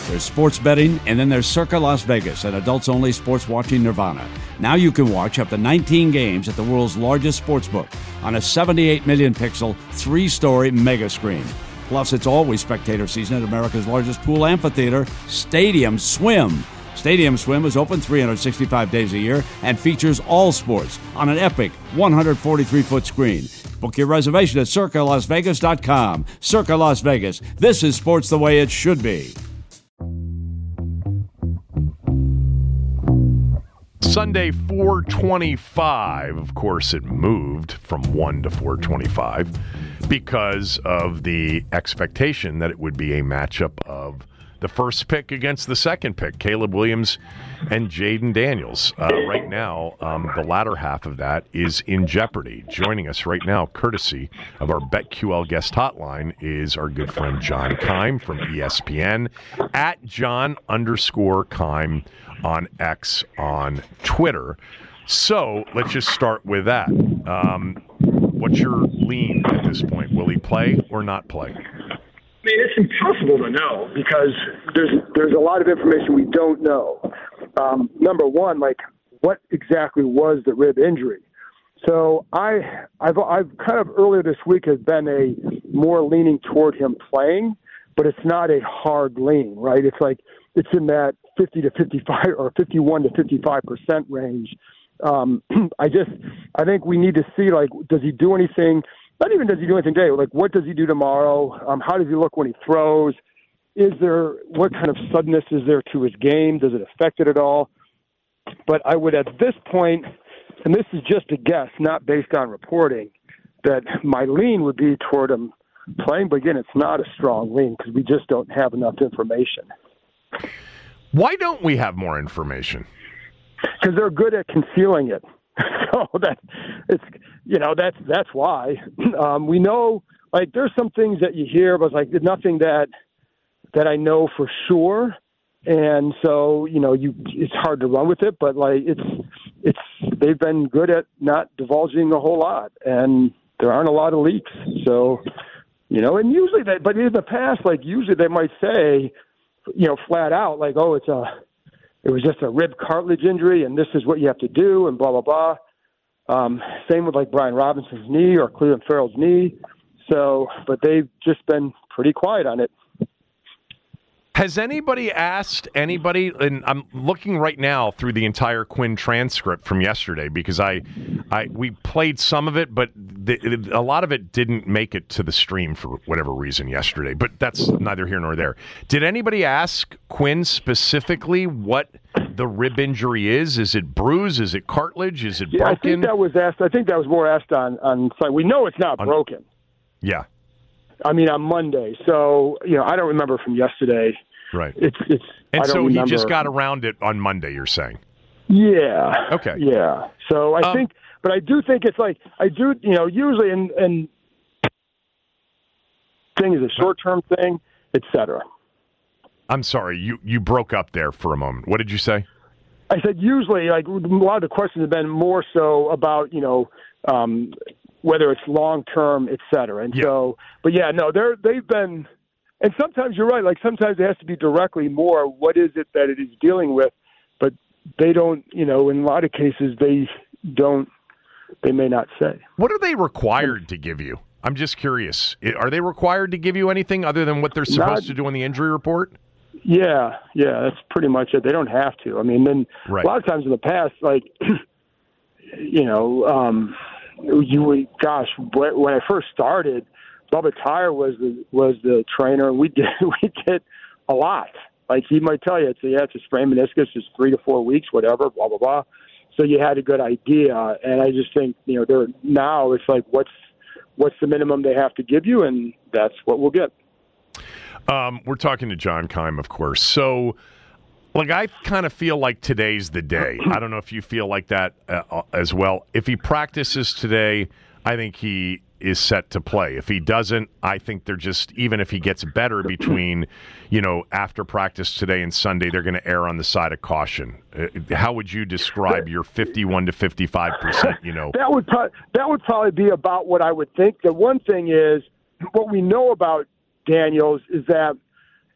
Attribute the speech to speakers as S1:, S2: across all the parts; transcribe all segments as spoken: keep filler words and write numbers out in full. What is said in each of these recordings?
S1: There's sports betting, and then there's Circa Las Vegas, an adults-only sports watching nirvana. Now you can watch up to nineteen games at the world's largest sportsbook on a seventy-eight million pixel, three-story mega screen. Plus, it's always spectator season at America's largest pool amphitheater, Stadium Swim. Stadium Swim is open three hundred sixty-five days a year and features all sports on an epic one hundred forty-three foot screen. Book your reservation at circa las vegas dot com. Circa Las Vegas. This is sports the way it should be.
S2: Sunday, four twenty-five. Of course, it moved from one to four twenty-five because of the expectation that it would be a matchup of the first pick against the second pick, Caleb Williams and Jaden Daniels. Uh, right now, um, the latter half of that is in jeopardy. Joining us right now, courtesy of our BetQL guest hotline, is our good friend John Keim from E S P N, at John underscore Keim on X on Twitter. So let's just start with that. Um, what's your lean at this point? Will he play or not play?
S3: I mean, it's impossible to know because there's there's a lot of information we don't know. Um, number one, like what exactly was the rib injury? So I I've I've kind of earlier this week has been a more leaning toward him playing, but it's not a hard lean, right? It's like it's in that fifty to fifty-five or fifty-one to fifty-five percent range. Um, I just I think we need to see, like, does he do anything? Not even does he do anything today. Like, what does he do tomorrow? Um, how does he look when he throws? Is there, what kind of suddenness is there to his game? Does it affect it at all? But I would, at this point, and this is just a guess, not based on reporting, that my lean would be toward him playing. But again, it's not a strong lean because we just don't have enough information.
S2: Why don't we have more information?
S3: Because they're good at concealing it. So that it's, you know, that's that's why. Um, we know, like, there's some things that you hear, but like nothing that that I know for sure. And so, you know, you it's hard to run with it, but like it's it's they've been good at not divulging a whole lot, and there aren't a lot of leaks. So, you know, and usually they, but in the past, like usually they might say, you know, flat out, like, oh, it's a it was just a rib cartilage injury, and this is what you have to do, and blah, blah, blah. Um, same with, like, Brian Robinson's knee or Cleveland Farrell's knee. So, but they've just been pretty quiet on it.
S2: Has anybody asked anybody, and I'm looking right now through the entire Quinn transcript from yesterday because I, I we played some of it, but the, it, a lot of it didn't make it to the stream for whatever reason yesterday, but that's neither here nor there. Did anybody ask Quinn specifically what the rib injury is? Is it bruise? Is it cartilage? Is it
S3: yeah,
S2: broken?
S3: I think that was asked. I think that was more asked on, on we know it's not on, broken.
S2: Yeah.
S3: I mean, on Monday. So, you know, I don't remember from yesterday.
S2: Right.
S3: It's it's.
S2: And
S3: I don't
S2: so
S3: remember.
S2: he just got around it on Monday, you're saying?
S3: Yeah.
S2: Okay.
S3: Yeah. So I um, think, but I do think it's like, I do, you know, usually in, in thing is a short-term thing, et cetera.
S2: I'm sorry, you, you broke up there for a moment. What did you say?
S3: I said usually, like, a lot of the questions have been more so about, you know, um, whether it's long-term, et cetera. And yeah. so, but yeah, no, they're, they've been, and sometimes you're right, like sometimes it has to be directly more, what is it that it is dealing with? But they don't, you know, in a lot of cases, they don't, they may not say.
S2: What are they required to give you? I'm just curious. Are they required to give you anything other than what they're supposed not, to do on the injury report?
S3: Yeah, yeah, that's pretty much it. They don't have to. I mean, then right. a lot of times in the past, like, you know, um, you gosh, when I first started, Bubba Tyre was the was the trainer, and we did we did a lot. Like, he might tell you, it's a, yeah, it's a sprained meniscus, it's three to four weeks, whatever, blah blah blah. So you had a good idea, and I just think, you know, they're now it's like what's what's the minimum they have to give you, and that's what we'll get.
S2: Um, we're talking to John Keim, of course. So, like, I kind of feel like today's the day. I don't know if you feel like that uh, as well. If he practices today, I think he is set to play. If he doesn't, I think they're just, even if he gets better between, you know, after practice today and Sunday, they're going to err on the side of caution. Uh, how would you describe your fifty-one to fifty-five percent, you know?
S3: That would, pro- that would probably be about what I would think. The one thing is, what we know about Daniels is that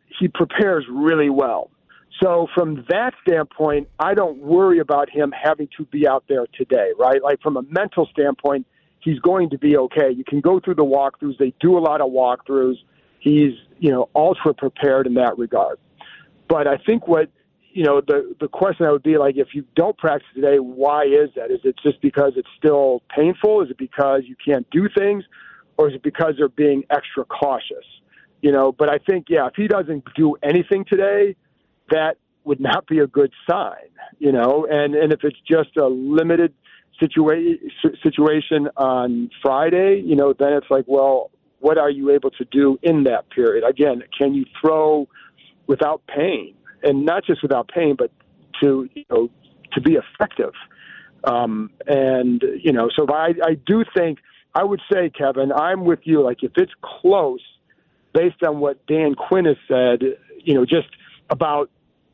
S3: he prepares really well. So from that standpoint, I don't worry about him having to be out there today, right? Like from a mental standpoint, he's going to be okay. You can go through the walkthroughs. They do a lot of walkthroughs. He's, you know, ultra prepared in that regard. But I think what, you know, the, the question that would be like, if you don't practice today, why is that? Is it just because it's still painful? Is it because you can't do things? Or is it because they're being extra cautious? You know, but I think, yeah, if he doesn't do anything today, that would not be a good sign, you know, and, and if it's just a limited situa- situation on Friday, you know, then it's like, well, what are you able to do in that period? Again, can you throw without pain? And not just without pain, but to, you know, to be effective. Um, and, you know, so I, I do think, I would say, Kevin, I'm with you. Like, if it's close, based on what Dan Quinn has said, you know, just about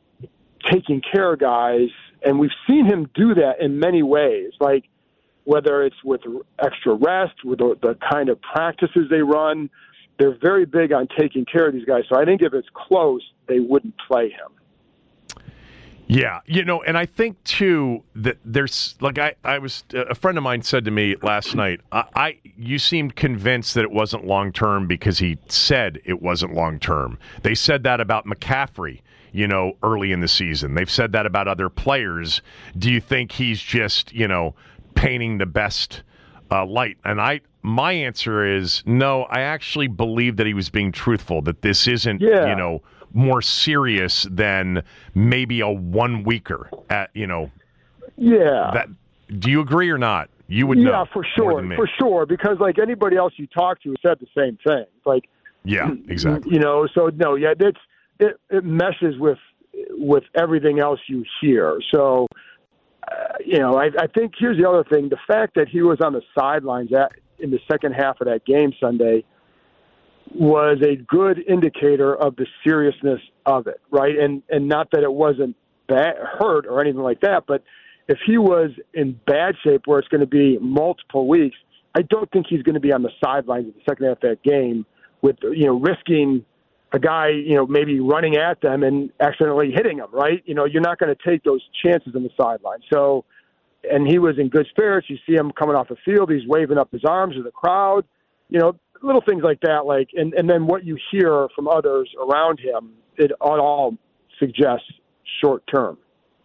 S3: taking care of guys, and we've seen him do that in many ways, like whether it's with extra rest, with the, the kind of practices they run, they're very big on taking care of these guys. So I think if it's close, they wouldn't play him.
S2: Yeah, you know, and I think, too, that there's, like, I, I was, a friend of mine said to me last night, I, I you seemed convinced that it wasn't long-term because he said it wasn't long-term. They said that about McCaffrey, you know, early in the season. They've said that about other players. Do you think he's just, you know, painting the best uh, light? And I, my answer is no, I actually believe that he was being truthful, that this isn't,
S3: yeah.
S2: you know, more serious than maybe a one weeker at, you know.
S3: Yeah.
S2: That, do you agree or not? You would
S3: yeah,
S2: know.
S3: Yeah, for sure. For sure. Because like anybody else you talk to said the same thing. Like,
S2: yeah, exactly.
S3: You know, so no, yeah, that's, it, it meshes with, with everything else you hear. So, uh, you know, I, I think here's the other thing. The fact that he was on the sidelines at, in the second half of that game Sunday was a good indicator of the seriousness of it, right? And and not that it wasn't bad, hurt or anything like that, but if he was in bad shape where it's going to be multiple weeks, I don't think he's going to be on the sidelines in the second half of that game with, you know, risking a guy, you know, maybe running at them and accidentally hitting them, right? You know, you're not going to take those chances on the sideline. So, and he was in good spirits. You see him coming off the field. He's waving up his arms to the crowd, you know, little things like that, like, and, and then what you hear from others around him, it all suggests short term.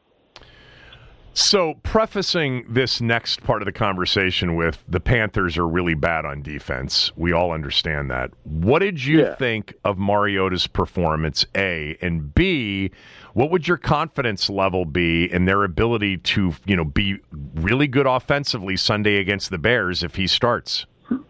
S2: So, prefacing this next part of the conversation with the Panthers are really bad on defense, we all understand that. What did you
S3: yeah.
S2: think of Mariota's performance, A, and B, what would your confidence level be in their ability to, you know, be really good offensively Sunday against the Bears if he starts?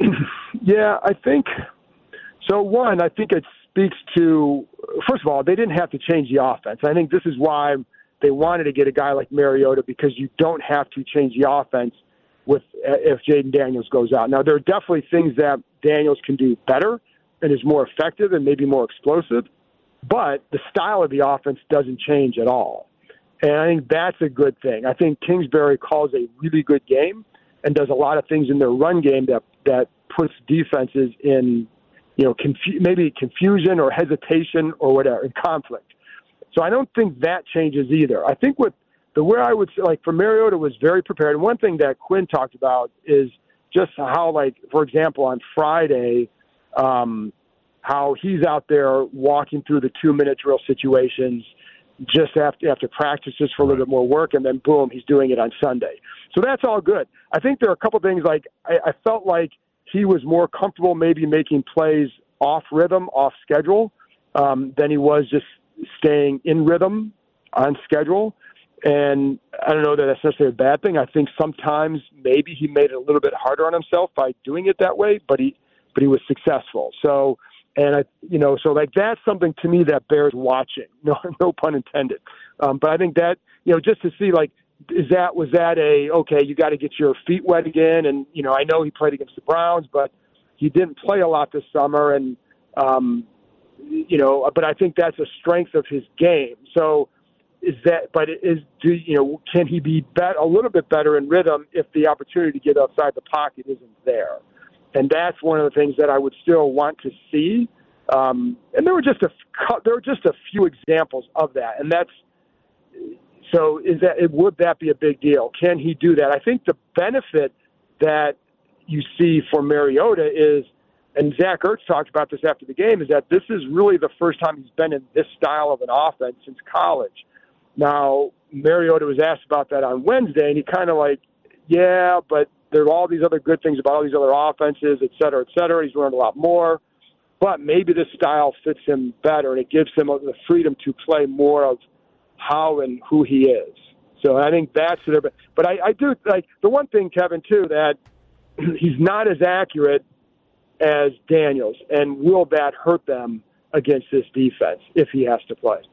S3: Yeah, I think so. One, I think it speaks to, first of all, they didn't have to change the offense. I think this is why they wanted to get a guy like Mariota, because you don't have to change the offense with if Jaden Daniels goes out. Now, there are definitely things that Daniels can do better and is more effective and maybe more explosive, but the style of the offense doesn't change at all. And I think that's a good thing. I think Kingsbury calls a really good game and does a lot of things in their run game that that puts defenses in, you know, confu- maybe confusion or hesitation or whatever, in conflict. So I don't think that changes either. I think what the where I would say, like, for Mariota was very prepared. And one thing that Quinn talked about is just how, like, for example, on Friday, um, how he's out there walking through the two-minute drill situations just after after practice, just for a little bit more work, and then boom, he's doing it on Sunday. So that's all good. I think there are a couple of things, like I, I felt like he was more comfortable maybe making plays off rhythm, off schedule, um, than he was just staying in rhythm on schedule. And I don't know that that's necessarily a bad thing. I think sometimes maybe he made it a little bit harder on himself by doing it that way, but he but he was successful. So, and I, you know, so like that's something to me that bears watching. No, no pun intended. Um, but I think that, you know, just to see, like, is that was that a okay? You got to get your feet wet again. And you know, I know he played against the Browns, but he didn't play a lot this summer. And um, you know, but I think that's a strength of his game. So is that? But is do you know? Can he be bet a little bit better in rhythm if the opportunity to get outside the pocket isn't there? And that's one of the things that I would still want to see. Um, and there were just a there were just a few examples of that, and that's so. Is that would that be a big deal? Can he do that? I think the benefit that you see for Mariota is, and Zach Ertz talked about this after the game, is that this is really the first time he's been in this style of an offense since college. Now, Mariota was asked about that on Wednesday, and he kind of like, yeah, but there are all these other good things about all these other offenses, et cetera, et cetera. He's learned a lot more. But maybe this style fits him better, and it gives him the freedom to play more of how and who he is. So I think that's there. But, but I, I do like the one thing, Kevin, too, that he's not as accurate as Daniels, and will that hurt them against this defense if he has to play?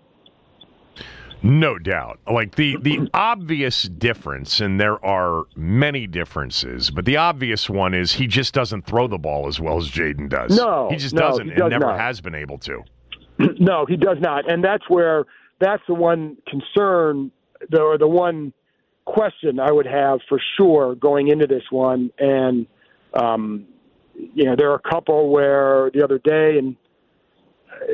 S2: No doubt. Like the, the obvious difference, and there are many differences, but the obvious one is he just doesn't throw the ball as well as Jayden does.
S3: No,
S2: he just
S3: no,
S2: doesn't
S3: he does
S2: and never
S3: not.
S2: has been able to.
S3: No, he does not. And that's where that's the one concern, the, or the one question I would have for sure going into this one. And, um, you know, there are a couple where the other day, and uh,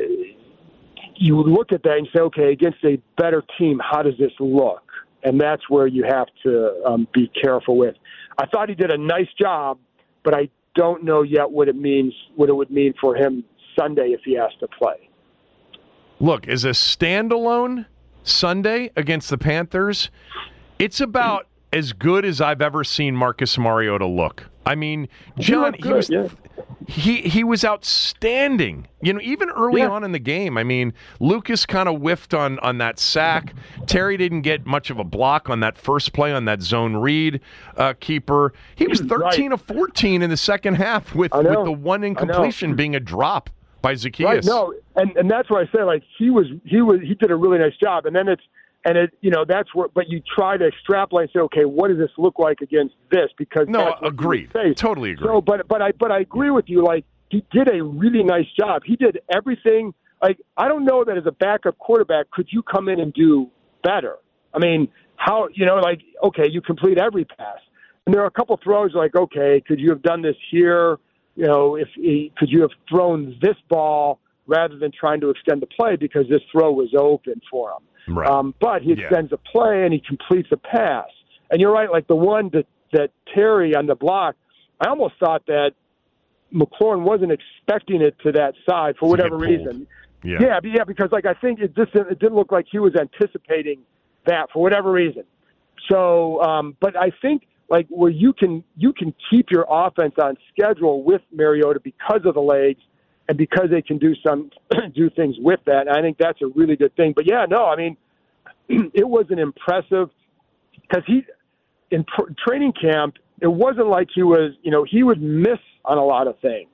S3: you look at that and say, okay, against a better team, how does this look? And that's where you have to um, be careful with. I thought he did a nice job, but I don't know yet what it means, what it would mean for him Sunday if he has to play.
S2: Look, as a standalone Sunday against the Panthers, it's about as good as I've ever seen Marcus Mariota look. I mean, John, he, he was
S3: yeah.
S2: he he was outstanding. You know, even early
S3: yeah.
S2: on in the game. I mean, Lucas kind of whiffed on on that sack. Terry didn't get much of a block on that first play on that zone read uh, keeper. He was thirteen
S3: right.
S2: of fourteen in the second half with, with the one incompletion being a drop by Zacchaeus.
S3: Right, no, and and that's why I say, like, he was he was he did a really nice job. And then it's and it you know that's where, but you try to extrapolate and say, okay, what does this look like against this? Because
S2: no,
S3: that's what
S2: agreed, totally agree.
S3: So, but but I but I agree with you. Like, he did a really nice job. He did everything. Like, I don't know that as a backup quarterback, could you come in and do better? I mean, how you know, like, okay, you complete every pass, and there are a couple throws like, okay, could you have done this here? You know, if he, could you have thrown this ball rather than trying to extend the play because this throw was open for him?
S2: Right.
S3: Um, but he
S2: Yeah.
S3: extends the play and he completes a pass. And you're right, like the one that, that Terry on the block, I almost thought that McLaurin wasn't expecting it to that side for whatever reason.
S2: Yeah.
S3: yeah, yeah, because like I think it just it didn't look like he was anticipating that for whatever reason. So, um, but I think like where you can you can keep your offense on schedule with Mariota because of the legs and because they can do some do things with that. And I think that's a really good thing. But yeah, no, I mean, it was an impressive because he in pr- training camp. It wasn't like he was, you know, he would miss on a lot of things,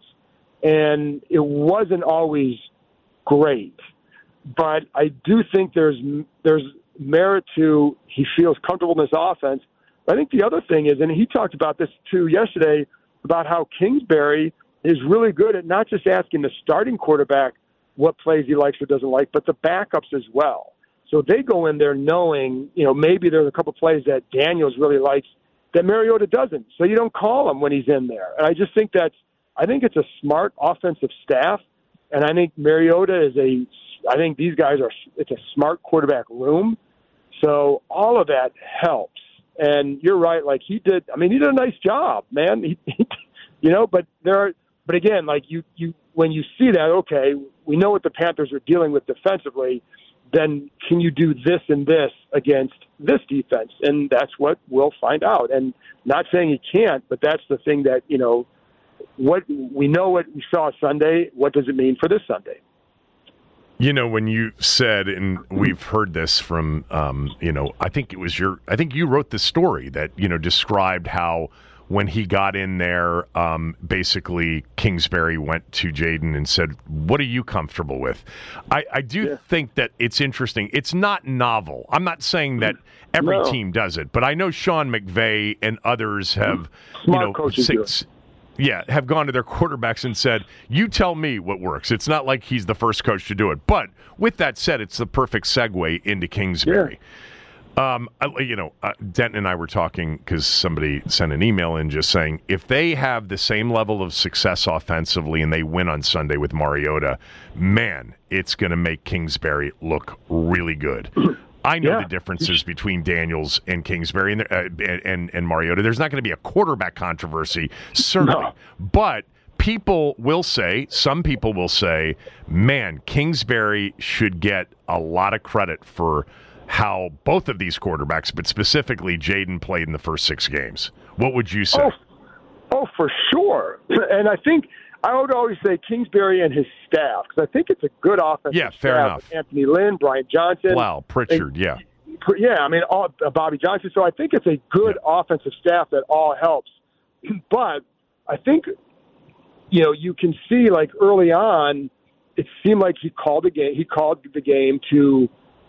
S3: and it wasn't always great. But I do think there's there's merit to he feels comfortable in this offense. I think the other thing is, and he talked about this too yesterday, about how Kingsbury is really good at not just asking the starting quarterback what plays he likes or doesn't like, but the backups as well. So they go in there knowing, you know, maybe there's a couple plays that Daniels really likes that Mariota doesn't. So you don't call him when he's in there. And I just think that's, I think it's a smart offensive staff. And I think Mariota is a, I think these guys are, it's a smart quarterback room. So all of that helps. And you're right. Like he did, I mean, he did a nice job, man. He, he, you know, but there are, but again, like you, you, when you see that, okay, we know what the Panthers are dealing with defensively, then can you do this and this against this defense? And that's what we'll find out. And not saying he can't, but that's the thing that, you know, what we know what we saw Sunday, what does it mean for this Sunday?
S2: You know, when you said, and we've heard this from, um, you know, I think it was your, I think you wrote the story that, you know, described how when he got in there, um, basically Kingsbury went to Jayden and said, what are you comfortable with? I, I do yeah. think that it's interesting. It's not novel. I'm not saying that every
S3: no.
S2: team does it, but I know Sean McVay and others have,
S3: Smart
S2: you know,
S3: coaches
S2: six, yeah, have gone to their quarterbacks and said, you tell me what works. It's not like he's the first coach to do it. But with that said, it's the perfect segue into Kingsbury.
S3: Yeah.
S2: Um, I, you know, uh, Denton and I were talking because somebody sent an email in just saying if they have the same level of success offensively and they win on Sunday with Mariota, man, it's going to make Kingsbury look really good. I know
S3: Yeah.
S2: the differences between Daniels and Kingsbury and uh, and, and Mariota. There's not going to be a quarterback controversy, certainly,
S3: No.
S2: but people will say, some people will say, man, Kingsbury should get a lot of credit for how both of these quarterbacks, but specifically Jaden, played in the first six games. What would you say?
S3: Oh, oh, for sure. And I think I would always say Kingsbury and his staff, because I think it's a good offensive
S2: Yeah, fair
S3: staff.
S2: enough.
S3: Anthony Lynn, Brian Johnson.
S2: Wow, Pritchard, yeah.
S3: Yeah, I mean, all, uh, Bobby Johnson. So I think it's a good
S2: Yeah.
S3: offensive staff that all helps. But I think, you know, you can see, like, early on, it seemed like he called the game. He called the game to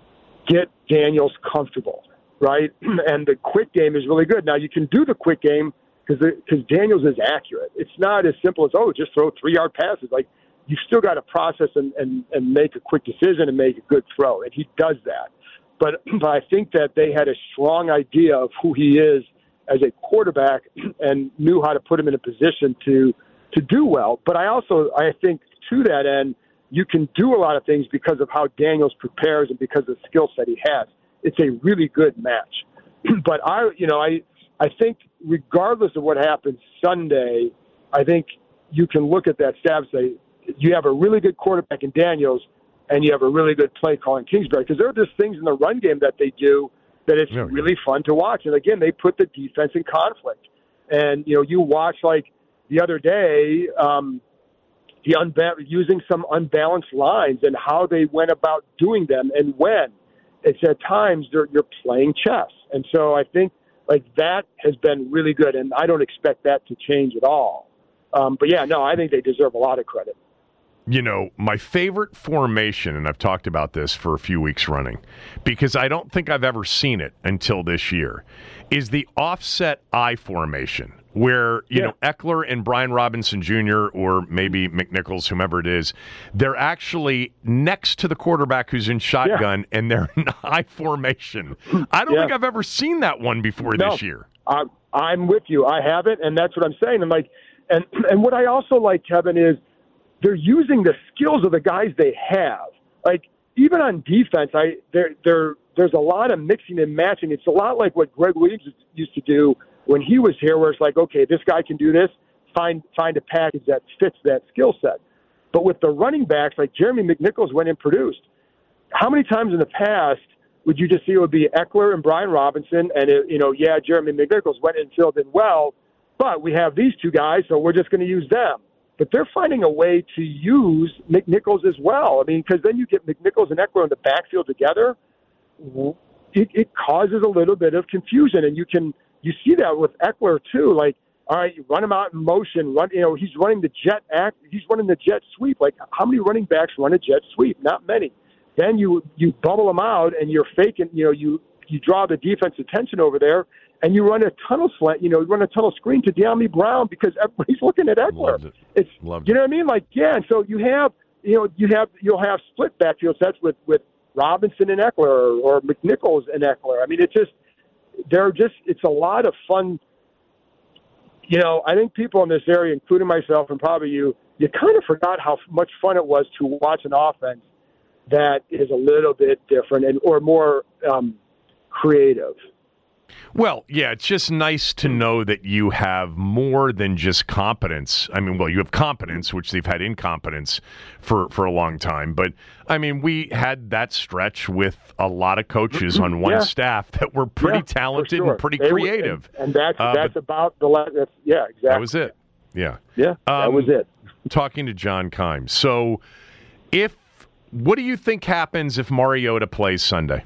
S3: get Daniels comfortable, right? And the quick game is really good. Now, you can do the quick game because because Daniels is accurate. It's not as simple as, oh, just throw three-yard passes. Like, you've still got to process and, and, and make a quick decision and make a good throw, and he does that. But, but I think that they had a strong idea of who he is as a quarterback and knew how to put him in a position to to do well. But I also, I think, to that end, you can do a lot of things because of how Daniels prepares and because of the skill set he has. It's a really good match. But I, you know, I, I think regardless of what happens Sunday, I think you can look at that staff and say you have a really good quarterback in Daniels and you have a really good play calling Kingsbury, because there are just things in the run game that they do that it's
S2: Yeah.
S3: really fun to watch. And again, they put the defense in conflict. And, you know, you watch like the other day, um, the unba- using some unbalanced lines and how they went about doing them and when. It's at times they're, you're playing chess. And so I think like that has been really good, and I don't expect that to change at all. Um, but, yeah, no, I think they deserve a lot of credit.
S2: You know, my favorite formation, and I've talked about this for a few weeks running, because I don't think I've ever seen it until this year, is the offset I formation, where, you
S3: Yeah.
S2: know, Eckler and Brian Robinson Junior, or maybe McNichols, whomever it is, they're actually next to the quarterback who's in shotgun, and they're in I formation. I don't
S3: Yeah.
S2: think I've ever seen that one before
S3: No.
S2: this year.
S3: I'm, I'm with you. I haven't, and that's what I'm saying. I'm like, and and what I also like, Kevin, is they're using the skills of the guys they have. Like even on defense, I there there there's a lot of mixing and matching. It's a lot like what Greg Williams used to do when he was here, where it's like, okay, this guy can do this. Find find a package that fits that skill set. But with the running backs, like Jeremy McNichols went and produced. How many times in the past would you just see it would be Eckler and Brian Robinson, and it, you know, yeah, Jeremy McNichols went and filled in well, but we have these two guys, so we're just going to use them. But they're finding a way to use McNichols as well. I mean, because then you get McNichols and Eckler in the backfield together, it, it causes a little bit of confusion, and you can you see that with Eckler too. Like, all right, you run him out in motion. Run, you know, he's running the jet act. He's running the jet sweep. Like, how many running backs run a jet sweep? Not many. Then you you bubble them out, and you're faking. You know, you you draw the defense attention over there, and you run a tunnel slant. You know, you run a tunnel screen to De'Ami Brown because everybody's looking at Eckler.
S2: Loved it.
S3: It's
S2: Loved
S3: you know what I mean? Like, yeah. And so you have you know you have you'll have split backfield sets with with Robinson and Eckler, or, or McNichols and Eckler. I mean, it just they're just it's a lot of fun. You know, I think people in this area, including myself and probably you, you kind of forgot how much fun it was to watch an offense that is a little bit different and or more um, creative.
S2: Well, yeah, it's just nice to know that you have more than just competence. I mean, well, you have competence, which they've had incompetence for, for a long time. But, I mean, we had that stretch with a lot of coaches on one
S3: Yeah.
S2: staff that were pretty
S3: Yeah,
S2: talented
S3: for sure.
S2: and pretty
S3: They were-
S2: creative.
S3: and, and that's
S2: Uh,
S3: that's
S2: but
S3: about the last. That's, yeah, exactly.
S2: that was it. Yeah.
S3: Yeah, that
S2: Um,
S3: was it.
S2: Talking to John Keim. So, if what do you think happens if Mariota plays Sunday?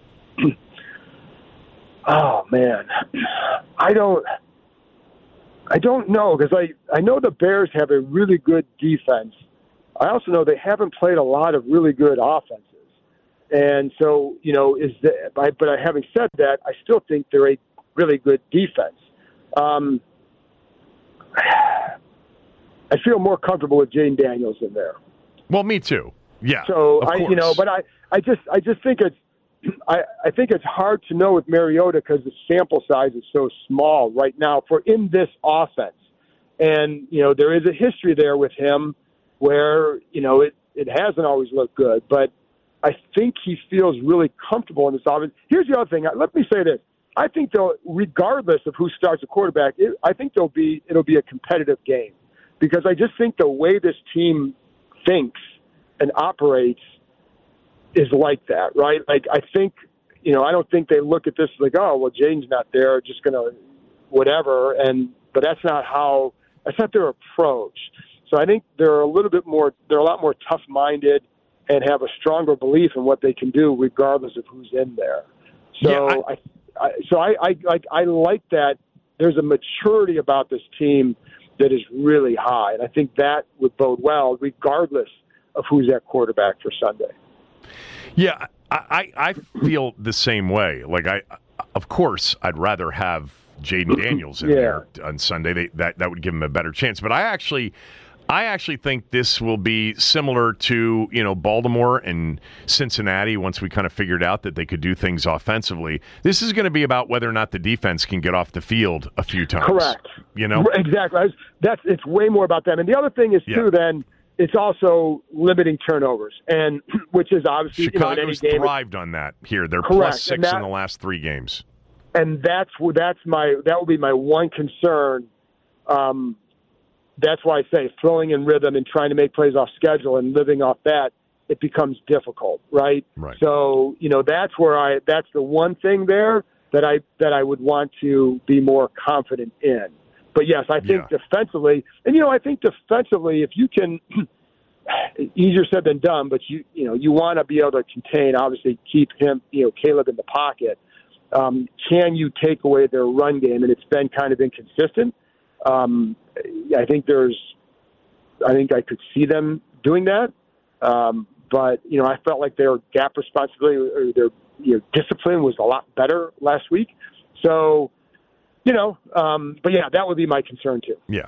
S3: Oh man, I don't, I don't know because I, I know the Bears have a really good defense. I also know they haven't played a lot of really good offenses, and so you know is that. But having said that, I still think they're a really good defense. Um, I feel more comfortable with Jane Daniels in there.
S2: Well, me too. Yeah.
S3: So
S2: of
S3: I, you
S2: course.
S3: know, but I, I just, I just think it's. I, I think it's hard to know with Mariota because the sample size is so small right now for in this offense. And, you know, there is a history there with him where, you know, it, it hasn't always looked good. But I think he feels really comfortable in this offense. Here's the other thing. Let me say this. I think, they'll, regardless of who starts a quarterback, it, I think there'll be it'll be a competitive game because I just think the way this team thinks and operates is like that, right? Like, I think, you know, I don't think they look at this like, oh, well, Jaden's not there, just going to whatever. And, but that's not how, that's not their approach. So I think they're a little bit more, they're a lot more tough-minded and have a stronger belief in what they can do regardless of who's in there. So yeah, I, I, I, so I, I, like, I like that there's a maturity about this team that is really high. And I think that would bode well regardless of who's at quarterback for Sunday.
S2: Yeah, I, I feel the same way. Like, I, of course, I'd rather have Jaden Daniels in yeah. there on Sunday. They, that that would give him a better chance. But I actually, I actually think this will be similar to, you know, Baltimore and Cincinnati. Once we kind of figured out that they could do things offensively, this is going to be about whether or not the defense can get off the field a few times.
S3: Correct.
S2: You know,
S3: exactly. That's it's way more about them. And the other thing is yeah. too then. It's also limiting turnovers, and which is obviously
S2: Chicago's
S3: you know, in any game,
S2: thrived on that here. They're
S3: correct.
S2: plus six
S3: that,
S2: in the last three games,
S3: and that's that's my that will be my one concern. Um, that's why I say throwing in rhythm and trying to make plays off schedule and living off that, it becomes difficult, right?
S2: Right.
S3: So you know that's where I that's the one thing there that I that I would want to be more confident in. But, yes, I think yeah. defensively – and, you know, I think defensively, if you can – easier said than done, but, you you know, you want to be able to contain, obviously, keep him, you know, Caleb in the pocket. Um, can you take away their run game? And it's been kind of inconsistent. Um, I think there's – I think I could see them doing that. Um, but, you know, I felt like their gap responsibility or their you know, discipline was a lot better last week. So – You know, um, but yeah, that would be my concern too.
S2: Yeah.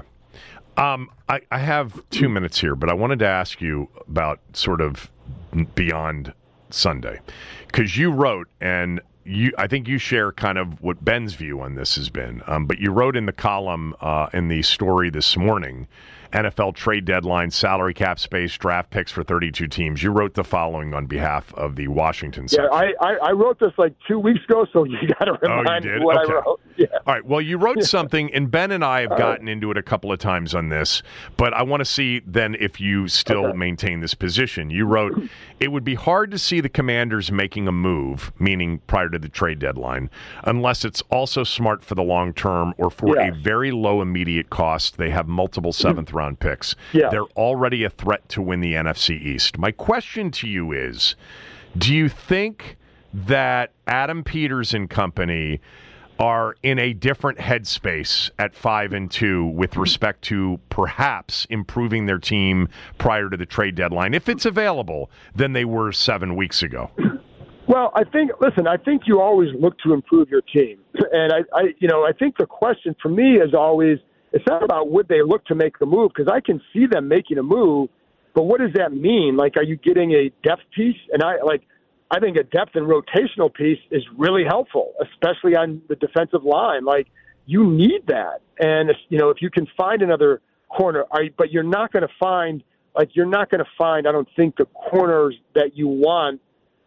S2: Um, I, I have two minutes here, but I wanted to ask you about sort of beyond Sunday. Because you wrote, and you, I think you share kind of what Ben's view on this has been, um, but you wrote in the column uh, in the story this morning, N F L trade deadline, salary cap space, draft picks for thirty-two teams. You wrote the following on behalf of the Washington section.
S3: Yeah, I, I, I wrote this like two weeks ago, so you got to remind
S2: oh,
S3: me what
S2: okay.
S3: I wrote. Yeah.
S2: All right, well, you wrote something, and Ben and I have All gotten right. into it a couple of times on this, but I want to see then if you still okay. maintain this position. You wrote, it would be hard to see the Commanders making a move, meaning prior to the trade deadline, unless it's also smart for the long term or for yes. a very low immediate cost. They have multiple seventh round picks.
S3: Yeah.
S2: They're already a threat to win the N F C East. My question to you is, do you think that Adam Peters and company are in a different headspace at five and two with respect to perhaps improving their team prior to the trade deadline, if it's available, than they were seven weeks ago?
S3: Well, I think, listen, I think you always look to improve your team. And I, I you know, I think the question for me is always, it's not about would they look to make the move, because I can see them making a move, but what does that mean? Like, are you getting a depth piece? And I like, I think a depth and rotational piece is really helpful, especially on the defensive line. Like, you need that. And, you know, if you can find another corner, are you, but you're not going to find, like, you're not going to find, I don't think, the corners that you want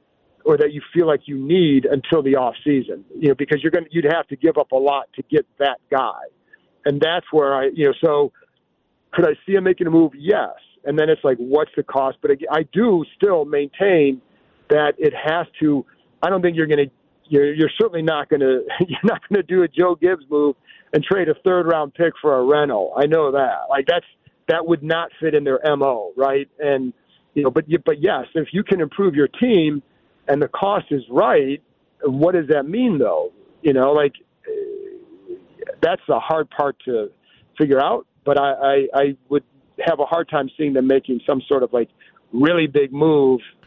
S3: or that you feel like you need until the off season, you know, because you're going to, you'd have to give up a lot to get that guy. And that's where I, you know, so could I see him making a move? Yes. And then it's like, what's the cost? But I do still maintain that it has to, I don't think you're going to, you're, you're certainly not going to, you're not going to do a Joe Gibbs move and trade a third round pick for a rental. I know that. Like, that's, that would not fit in their M O, right? And, you know, but, but yes, if you can improve your team and the cost is right, what does that mean though? You know, like, that's the hard part to figure out, but I, I, I would have a hard time seeing them making some sort of like really big move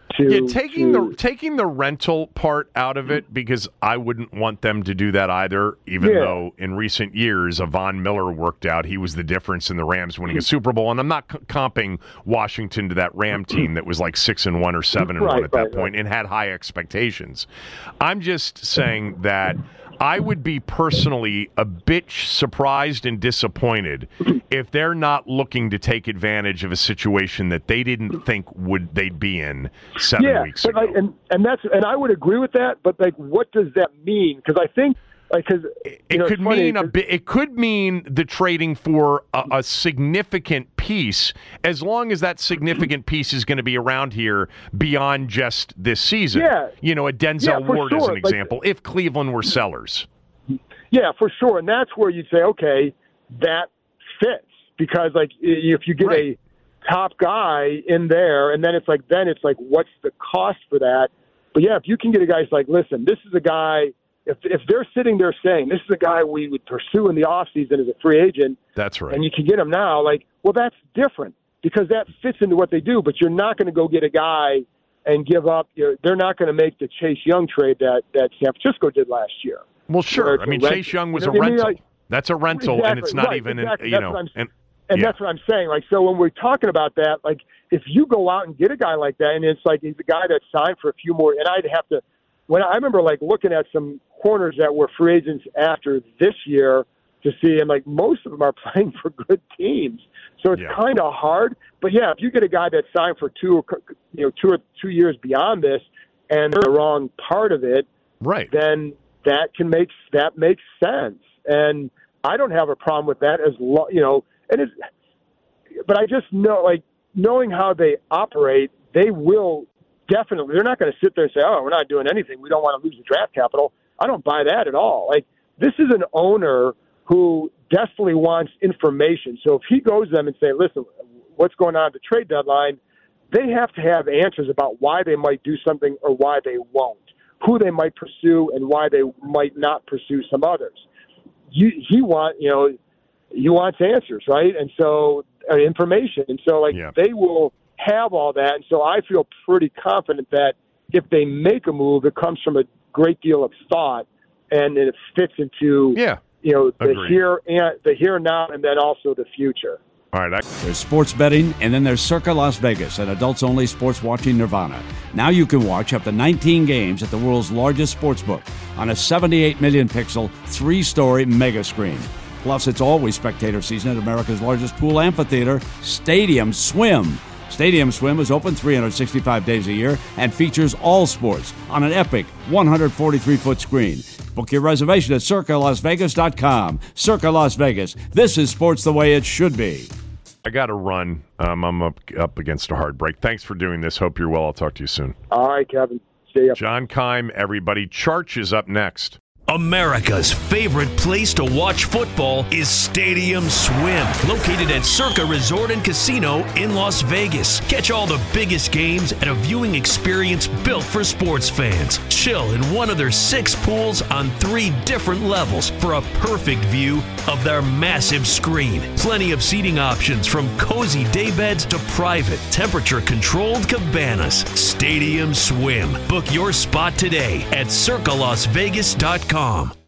S3: To,
S2: yeah, taking
S3: to,
S2: the taking the rental part out of it, because I wouldn't want them to do that either, even
S3: yeah.
S2: though in recent years, a Von Miller worked out. He was the difference in the Rams winning a Super Bowl. And I'm not c- comping Washington to that Ram team that was like six and one or seven and
S3: right,
S2: one at that
S3: right,
S2: point
S3: right.
S2: and had high expectations. I'm just saying that I would be personally a bit surprised and disappointed if they're not looking to take advantage of a situation that they didn't think would they'd be in seven
S3: yeah,
S2: weeks
S3: but
S2: ago.
S3: Like, and and that's and I would agree with that. But like, what does that mean? Because I think like because
S2: it
S3: know,
S2: could
S3: funny,
S2: mean a bit. It could mean the trading for a, a significant piece, as long as that significant piece is going to be around here beyond just this season.
S3: Yeah,
S2: you know, a Denzel
S3: yeah,
S2: Ward
S3: sure.
S2: as an
S3: Like,
S2: example. If Cleveland were sellers,
S3: yeah, for sure, and that's where you'd say, okay, that fits because like if you get
S2: right.
S3: a top guy in there, and then it's like then it's like what's the cost for that? But yeah, if you can get a guy who's like, listen, this is a guy. If if they're sitting there saying this is a guy we would pursue in the offseason as a free agent,
S2: that's right,
S3: and you can get him now, like, well, that's different because that fits into what they do. But you're not going to go get a guy and give up. You know, they're not going to make the Chase Young trade that that San Francisco did last year.
S2: Well, sure. I mean, Chase Young was
S3: you know,
S2: a
S3: I mean,
S2: rental.
S3: like,
S2: that's a rental,
S3: exactly,
S2: and it's not
S3: right,
S2: even,
S3: exactly.
S2: in, you
S3: that's
S2: know,
S3: and,
S2: yeah.
S3: and that's what I'm saying. Like, so when we're talking about that, like, if you go out and get a guy like that, and it's like he's a guy that signed for a few more, and I'd have to. When I remember, like, looking at some corners that were free agents after this year to see, and like most of them are playing for good teams, so it's
S2: yeah.
S3: kind of hard. But yeah, if you get a guy that signed for two, you know, two or two years beyond this, and they're the wrong part of it,
S2: right?
S3: Then that can make that makes sense, and I don't have a problem with that as lo- you know. And it's, but I just know, like, knowing how they operate, they will. Definitely. They're not going to sit there and say, oh, we're not doing anything. We don't want to lose the draft capital. I don't buy that at all. Like, this is an owner who desperately wants information. So if he goes to them and say, listen, what's going on at the trade deadline, they have to have answers about why they might do something or why they won't, who they might pursue and why they might not pursue some others. You, he want, you know, he wants answers, right? And so uh, information. And so, like, yeah. they will have all that, and so I feel pretty confident that if they make a move, it comes from a great deal of thought, and it fits into
S2: yeah,
S3: you know the
S2: agreed.
S3: here and the here and now, and then also the future.
S2: All right, I-
S1: there's sports betting, and then there's Circa Las Vegas, an adults-only sports watching nirvana. Now you can watch up to nineteen games at the world's largest sports book on a seventy-eight million pixel, three-story mega screen. Plus, it's always spectator season at America's largest pool amphitheater, Stadium Swim. Stadium Swim is open three hundred sixty-five days a year and features all sports on an epic one hundred forty-three foot screen. Book your reservation at circa las vegas dot com. Circa Las Vegas. This is sports the way it should be.
S2: I got to run. Um, I'm up, up against a hard break. Thanks for doing this. Hope you're well. I'll talk to you soon.
S3: All right, Kevin. Stay up.
S2: John Keim, everybody. Charch is up next.
S4: America's favorite place to watch football is Stadium Swim, located at Circa Resort and Casino in Las Vegas. Catch all the biggest games at a viewing experience built for sports fans. Chill in one of their six pools on three different levels for a perfect view of their massive screen. Plenty of seating options from cozy daybeds to private, temperature-controlled cabanas. Stadium Swim. Book your spot today at circa las vegas dot com.